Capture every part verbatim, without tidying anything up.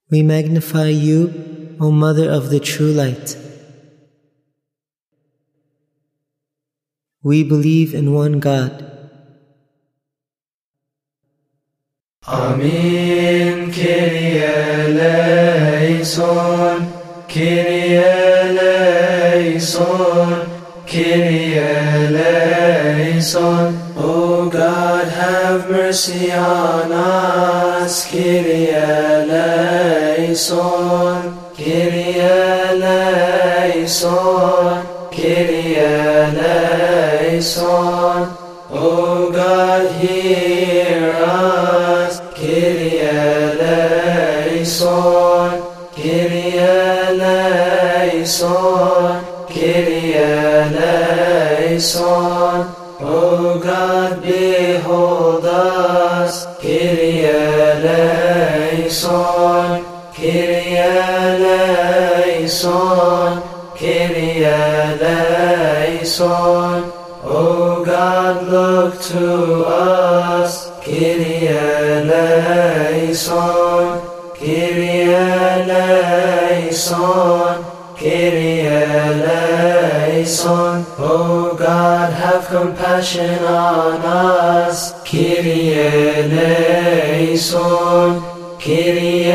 We magnify you, O Mother of the True Light. We believe in one God. Amin. Kyrie eleison, Kyrie eleison, Kyrie eleison. O God, have mercy on us. Kyrie eleison, Kyrie eleison, Kyrie eleison. O God, hear us. Kyrie eleison, Kyrie eleison, Kyrie eleison. O God, behold us. Kyrie eleison, Kyrie eleison, Kyrie eleison. O God, look to us. Kyrie eleison, Kyrie eleison, Kyrie eleison. O God, have compassion on us. Kyrie eleison, Kyrie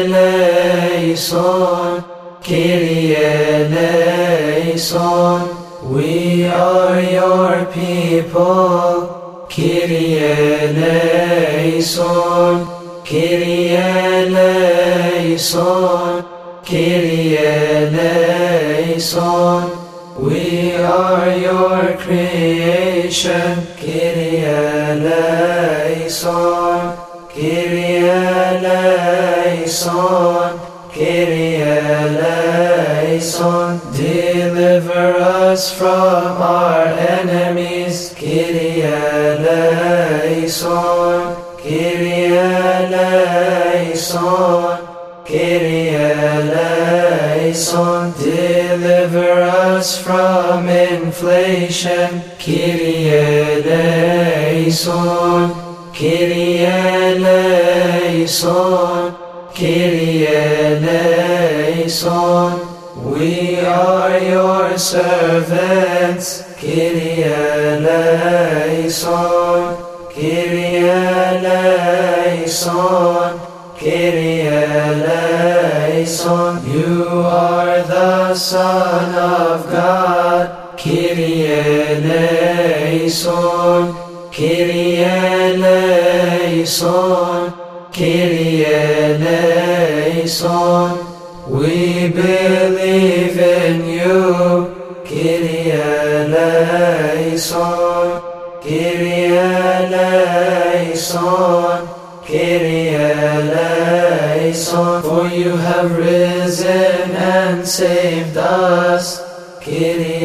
eleison, Kyrie eleison. We are your people. Kyrie eleison, Kyrie eleison, Kyrie eleison. We are your creation. Kyrie eleison, Kyrie eleison, Kyrie eleison. Deliver us from our enemies. Kyrie eleison, Kyrie eleison, Kyrie eleison. Deliver us from inflation. Kyrie eleison, Kyrie eleison, Kyrie eleison. We are your servants. Kyrie eleison, Kyrie eleison, Kyrie eleison. You are the Son of God. Kyrie eleison, Kyrie eleison, Kyrie eleison. We believe in you. Kyrie eleison, Kyrie eleison, Kyrie eleison. For you have risen and saved us. Kyrie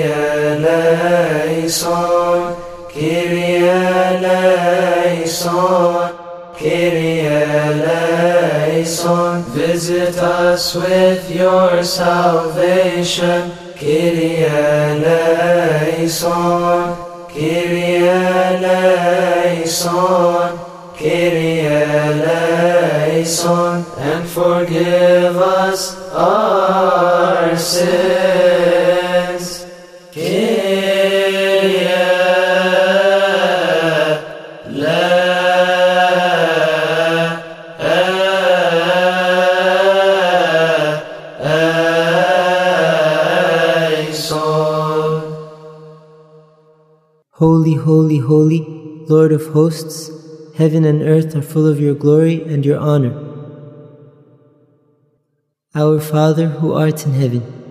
eleison, Kyrie eleison, Kyrie eleison. Visit us with your salvation. Kyrie eleison, Kyrie eleison, Kyrie eleison. And forgive us our sins. Kyrie Holy, holy, holy, Lord of hosts, heaven and earth are full of your glory and your honor. Our Father who art in heaven,